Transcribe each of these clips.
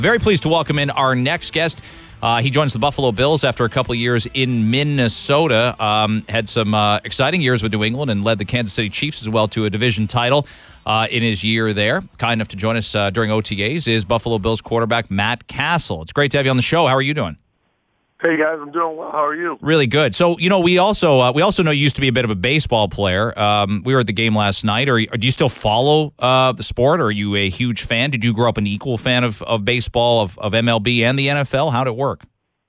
Very pleased to welcome in our next guest. He joins the Buffalo Bills after a couple of years in Minnesota. Had some exciting years with New England and led the Kansas City Chiefs as well to a division title in his year there. Kind enough to join us during OTAs is Buffalo Bills quarterback Matt Cassel. It's great to have you on the show. How are you doing? Hey guys, I'm doing well. How are you? Really good. So, we also know you used to be a bit of a baseball player. We were at the game last night. Do you still follow the sport? Or are you a huge fan? Did you grow up an equal fan of baseball, of MLB and the NFL? How'd it work?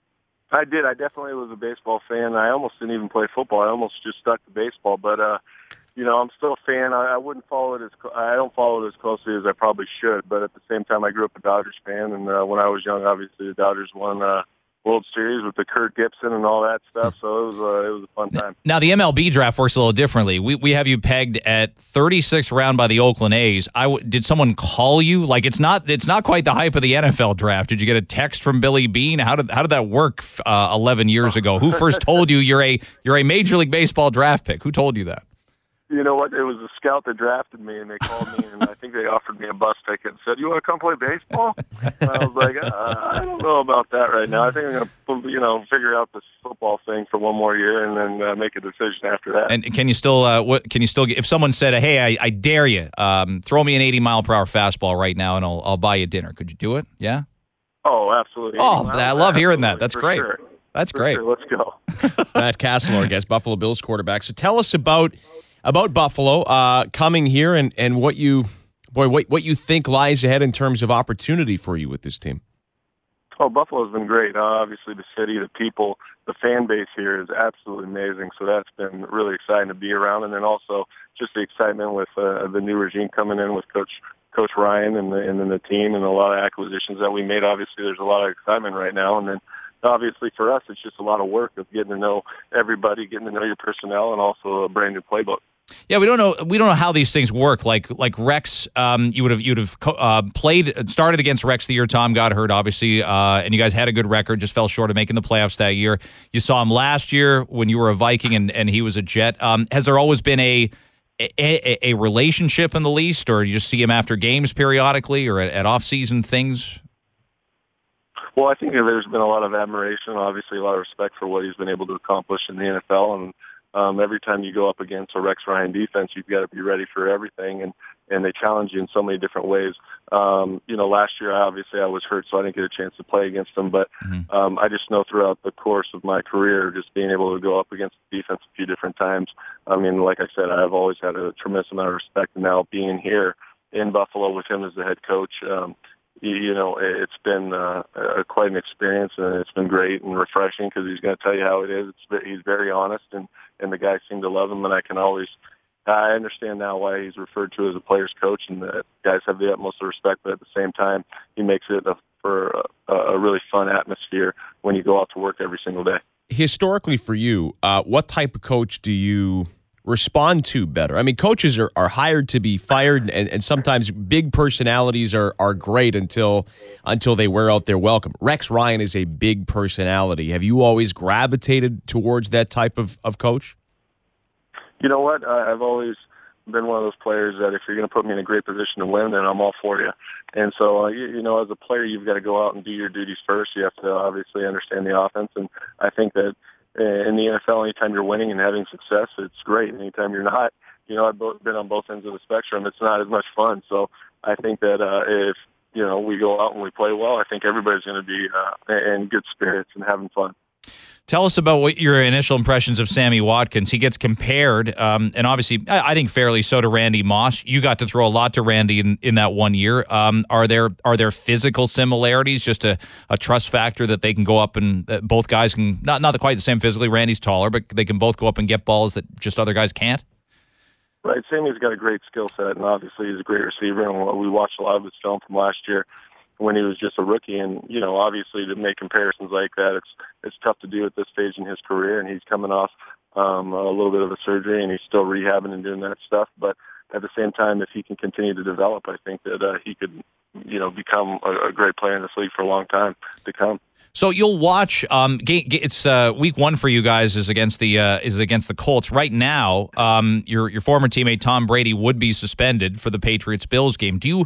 I did. I definitely was a baseball fan. I almost didn't even play football. I almost just stuck to baseball. But I'm still a fan. I wouldn't follow it I don't follow it as closely as I probably should. But at the same time, I grew up a Dodgers fan, and when I was young, obviously the Dodgers won World Series with the Kurt Gibson and all that stuff, so it was a fun time. Now, the MLB draft works a little differently. We have you pegged at 36th round by the Oakland A's. Did someone call you? Like, it's not quite the hype of the NFL draft. Did you get a text from Billy Beane? How did that work 11 years ago? Who first told you you're a Major League Baseball draft pick? Who told you that? You know what? It was a scout that drafted me, and they called me, and I think they offered me a bus ticket and said, "You want to come play baseball?" And I was like, "I don't know about that right now. I think I'm going to, figure out this football thing for one more year, and then make a decision after that." And can you still? If someone said, "Hey, I dare you, throw me an 80-mile-per-hour fastball right now, and I'll buy you dinner," could you do it? Yeah. Oh, absolutely. Oh, I love hearing that. That's great. Sure. That's for great. Sure. Let's go. Matt Cassel, our guest, Buffalo Bills quarterback. So tell us about Buffalo coming here and what you think lies ahead in terms of opportunity for you with this team. Oh, Buffalo's been great. Obviously, the city, the people, the fan base here is absolutely amazing. So that's been really exciting to be around. And then also just the excitement with the new regime coming in with Coach Ryan and then the team and a lot of acquisitions that we made. Obviously, there's a lot of excitement right now. And then obviously for us, it's just a lot of work of getting to know everybody, getting to know your personnel, and also a brand new playbook. Yeah, we don't know how these things work. Like Rex, you would have started against Rex the year Tom got hurt, obviously, and you guys had a good record, just fell short of making the playoffs that year. You saw him last year when you were a Viking and he was a Jet. Has there always been a relationship in the least, or you just see him after games periodically or at off-season things? Well, I think there's been a lot of admiration, obviously a lot of respect for what he's been able to accomplish in the NFL, and every time you go up against a Rex Ryan defense, you've got to be ready for everything, and they challenge you in so many different ways. Last year, I was hurt, so I didn't get a chance to play against them, but I just know throughout the course of my career, just being able to go up against the defense a few different times, I mean, like I said, I've always had a tremendous amount of respect, and now being here in Buffalo with him as the head coach, it's been quite an experience, and it's been great and refreshing because he's going to tell you how it is. He's very honest, and the guys seem to love him, and I understand now why he's referred to as a player's coach, and the guys have the utmost respect, but at the same time, he makes it for a really fun atmosphere when you go out to work every single day. Historically for you, what type of coach do you respond to better? I mean, coaches are hired to be fired, and sometimes big personalities are great until they wear out their welcome. Rex Ryan is a big personality. Have you always gravitated towards that type of coach? You know what? I've always been one of those players that if you're going to put me in a great position to win, then I'm all for you. And so, as a player, you've got to go out and do your duties first. You have to obviously understand the offense, and I think that in the NFL, anytime you're winning and having success, it's great. Anytime you're not, I've been on both ends of the spectrum. It's not as much fun. So I think that if we go out and we play well, I think everybody's going to be in good spirits and having fun. Tell us about what your initial impressions of Sammy Watkins. He gets compared, and obviously, I think fairly so, to Randy Moss. You got to throw a lot to Randy in that 1 year. Are there physical similarities, just a trust factor that they can go up and both guys can, not quite the same physically, Randy's taller, but they can both go up and get balls that just other guys can't? Right. Sammy's got a great skill set, and obviously he's a great receiver, and we watched a lot of his film from last year when he was just a rookie. And, obviously to make comparisons like that, it's tough to do at this stage in his career, and he's coming off a little bit of a surgery, and he's still rehabbing and doing that stuff. But at the same time, if he can continue to develop, I think that he could, become a great player in this league for a long time to come. So you'll watch. It's week one for you guys is against the Colts. Right now, your former teammate Tom Brady would be suspended for the Patriots-Bills game. Do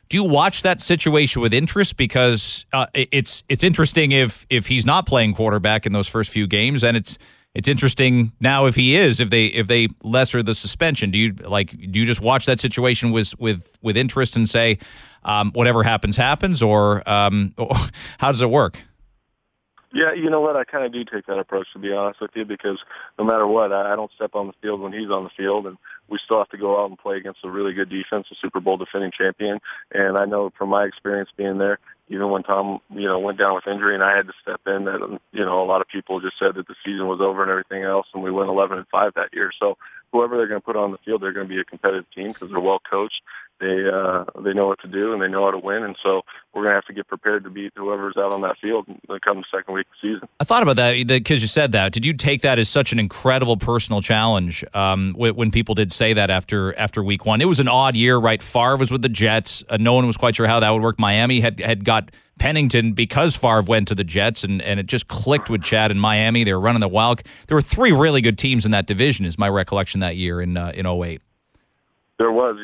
Do you watch that situation with interest? Because it's interesting if he's not playing quarterback in those first few games, and it's interesting now if he is, if they lesser the suspension. Do you just watch that situation with interest and say whatever happens, or how does it work? Yeah, you know what? I kind of do take that approach, to be honest with you, because no matter what, I don't step on the field when he's on the field, and we still have to go out and play against a really good defense, a Super Bowl defending champion. And I know from my experience being there, even when Tom, went down with injury and I had to step in, that, a lot of people just said that the season was over and everything else, and we went 11-5 that year. So whoever they're going to put on the field, they're going to be a competitive team because they're well coached. They know what to do and they know how to win, and so we're going to have to get prepared to beat whoever's out on that field come the second week of the season. I thought about that because you said that. Did you take that as such an incredible personal challenge when people did say that after week one? It was an odd year, right? Favre was with the Jets. No one was quite sure how that would work. Miami had got Pennington because Favre went to the Jets, and it just clicked with Chad in Miami. They were running the wild. There were three really good teams in that division, is my recollection that year in 08. There was,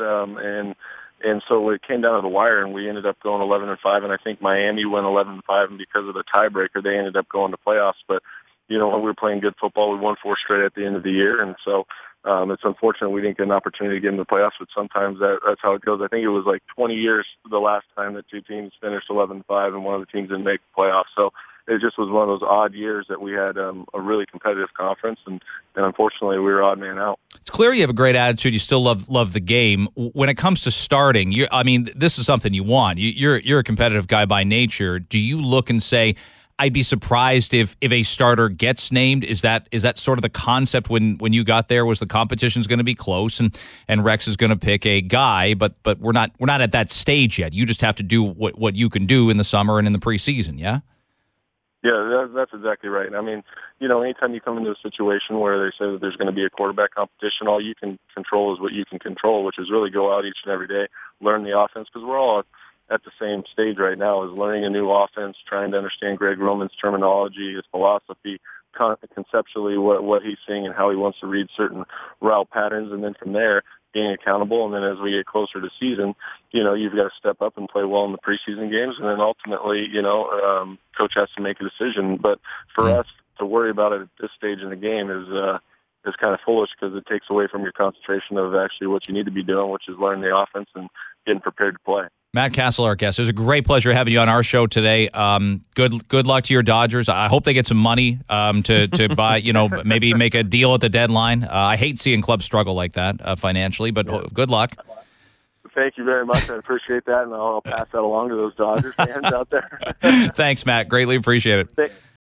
and so it came down to the wire, and we ended up going 11-5, and I think Miami went 11-5, and because of the tiebreaker, they ended up going to playoffs. But when we were playing good football, we won 4 straight at the end of the year, and so it's unfortunate we didn't get an opportunity to get in the playoffs. But sometimes that's how it goes. I think it was like 20 years the last time that two teams finished 11-5, and one of the teams didn't make the playoffs. So it just was one of those odd years that we had a really competitive conference, and unfortunately we were odd man out. It's clear you have a great attitude. You still love the game. When it comes to starting, this is something you want. You're a competitive guy by nature. Do you look and say, I'd be surprised if a starter gets named? Is that sort of the concept when you got there? Was the competition's going to be close and Rex is going to pick a guy, but we're not at that stage yet. You just have to do what you can do in the summer and in the preseason, yeah? Yeah, that's exactly right. I mean, anytime you come into a situation where they say that there's going to be a quarterback competition, all you can control is what you can control, which is really go out each and every day, learn the offense, because we're all at the same stage right now, is learning a new offense, trying to understand Greg Roman's terminology, his philosophy, conceptually what he's seeing and how he wants to read certain route patterns, and then from there, being accountable. And then as we get closer to season, you've got to step up and play well in the preseason games. And then ultimately, coach has to make a decision. But for us to worry about it at this stage in the game is kind of foolish, because it takes away from your concentration of actually what you need to be doing, which is learning the offense and getting prepared to play. Matt Cassel, our guest. It was a great pleasure having you on our show today. Good luck to your Dodgers. I hope they get some money to buy, maybe make a deal at the deadline. I hate seeing clubs struggle like that financially, but good luck. Thank you very much. I appreciate that, and I'll pass that along to those Dodgers fans out there. Thanks, Matt. Greatly appreciate it.